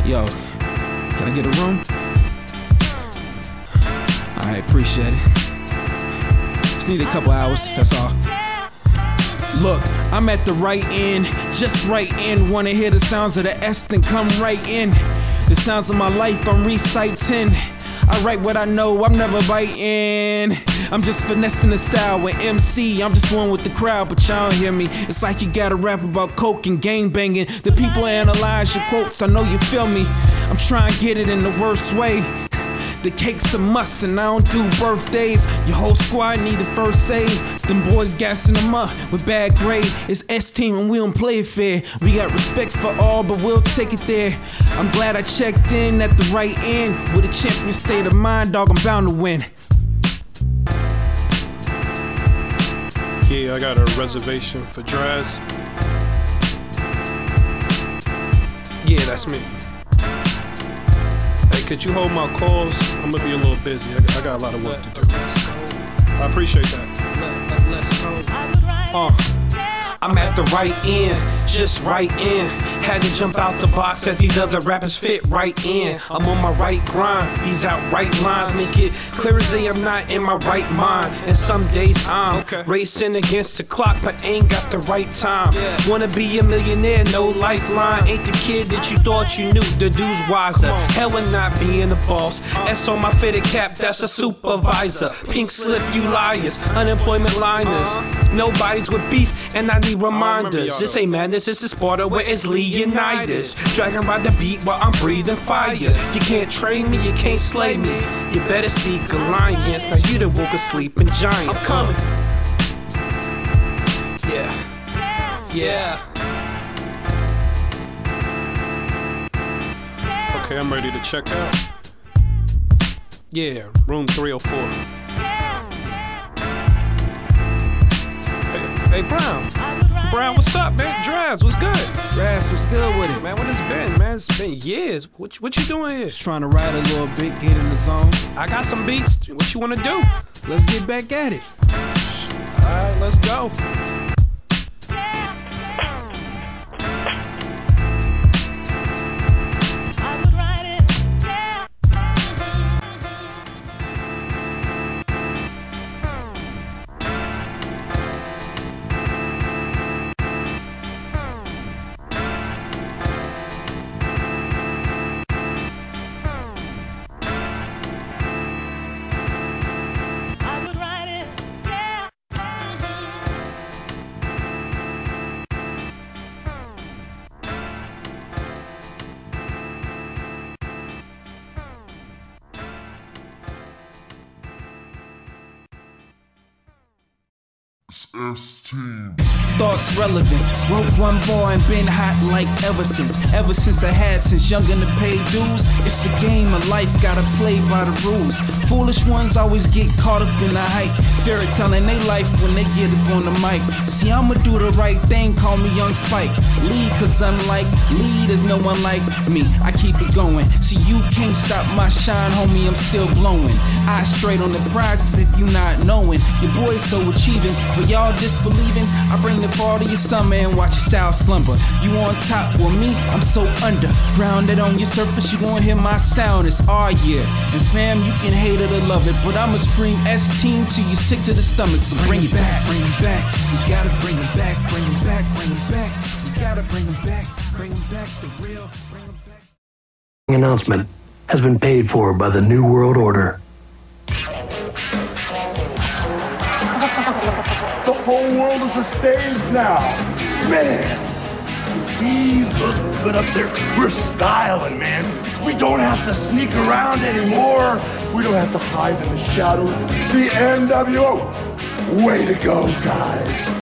Yo, can I get a room? Alright, appreciate it. Just need a couple hours, that's all. Look, I'm at the right end, just right in. Wanna hear the sounds of the S, then come right in. The sounds of my life I'm reciting. I write what I know, I'm never biting. I'm just finessing the style with MC. I'm just one with the crowd, but y'all don't hear me. It's like you gotta rap about coke and gang banging. The people analyze your quotes, I know you feel me. I'm trying to get it in the worst way. The cake's a must and I don't do birthdays. Your whole squad need a first aid. Them boys gassing them up with bad grade. It's S-Team and we don't play it fair. We got respect for all, but we'll take it there. I'm glad I checked in at the right end. With a champion state of mind, dog, I'm bound to win. Yeah, I got a reservation for Draz. Yeah, that's me. Hey, could you hold my calls? I'm gonna be a little busy. I got a lot of work to do. I appreciate that. I'm at the right end, just right in. Had to jump out the box that these other rappers fit right in. I'm on my right grind, these outright lines make it clear as day I'm not in my right mind. And some days I'm racing against the clock, but ain't got the right time. Wanna be a millionaire, no lifeline. Ain't the kid that you thought you knew, the dude's wiser. Hell with not being a boss. S on my fitted cap, that's a supervisor. Pink slip, you liars, unemployment liners. Nobody's with beef, and I need reminders. This ain't madness, this is Sparta where it's Leonidas. Dragging by the beat while I'm breathing fire. You can't train me, you can't slay me. You better seek alliance. Now you done woke a sleeping giant. I'm coming. Yeah. Okay, I'm ready to check out. Yeah, room 304. Hey, Brown, what's up, man? Draz, what's good? Draz, what's good with it? Man, what has been, man? It's been years. What you doing here? Just trying to ride a little bit, get in the zone. I got some beats. What you wanna do? Let's get back at it. Alright, let's go. S-Team. Thoughts relevant, wrote one bar and been hot like ever since I had since young and to pay dues. It's the game of life, gotta play by the rules. Foolish ones always get caught up in the hype, fairy telling they life when they get up on the mic. See, I'ma do the right thing, call me Young Spike. Lead, cause unlike lead, there's no one like me. I keep it going, see you can't stop my shine, homie, I'm still glowing. Eyes straight on the prizes if you not knowing. Your boy's so achieving, for y'all disbelieving, I bring the fall to your summer and watch your style slumber. You on top with me, I'm so under. Grounded on your surface, you gon' hear my sound, it's our year. And fam, you can hate it or love it, but I'ma scream S-Team till you sick to the stomach, so bring it back, bring it back. You gotta bring it back, bring it back, bring it back. You gotta bring it back, bring it back, the real, bring it back. Announcement has been paid for by the New World Order. The whole world is a stage now. Man, we look good up there. We're styling, man. We don't have to sneak around anymore. We don't have to hide in the shadows. The NWO. Way to go, guys.